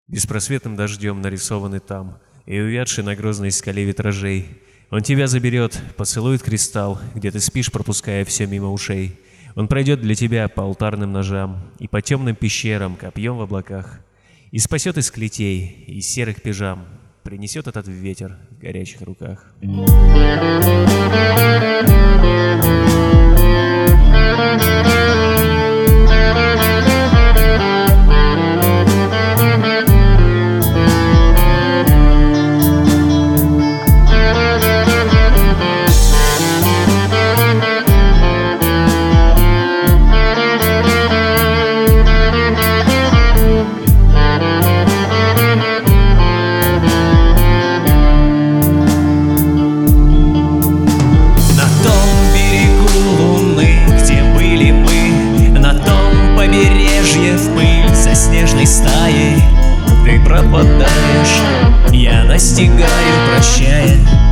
Беспросветным дождем нарисованы там и увядший на грозной скале витражей. Он тебя заберет, поцелует кристалл, где ты спишь, пропуская все мимо ушей. Он пройдет для тебя по алтарным ножам и по темным пещерам, копьем в облаках, и спасет из клетей, из серых пижам, принесет этот ветер в горячих руках. Снежной стаей ты пропадаешь, я настигаю, прощая.